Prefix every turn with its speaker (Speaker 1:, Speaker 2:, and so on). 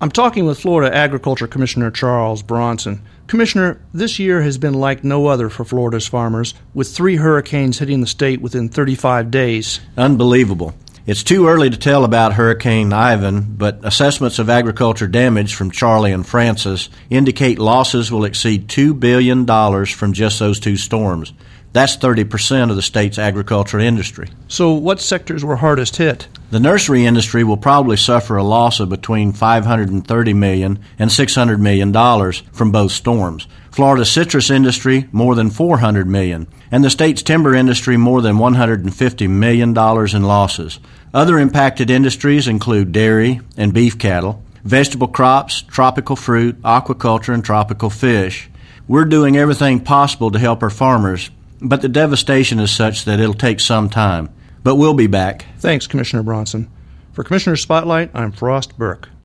Speaker 1: I'm talking with Florida Agriculture Commissioner Charles Bronson. Commissioner, this year has been like no other for Florida's farmers, with 3 hurricanes hitting the state within 35 days.
Speaker 2: Unbelievable. It's too early to tell about Hurricane Ivan, but assessments of agriculture damage from Charley and Francis indicate losses will exceed $2 billion from just those 2 storms. That's 30% of the state's agricultural industry.
Speaker 1: So what sectors were hardest hit?
Speaker 2: The nursery industry will probably suffer a loss of between $530 million and $600 million from both storms. Florida's citrus industry, more than $400 million, and the state's timber industry, more than $150 million in losses. Other impacted industries include dairy and beef cattle, vegetable crops, tropical fruit, aquaculture, and tropical fish. We're doing everything possible to help our farmers, but the devastation is such that it'll take some time. But we'll be back.
Speaker 1: Thanks, Commissioner Bronson. For Commissioner Spotlight, I'm Frost Burke.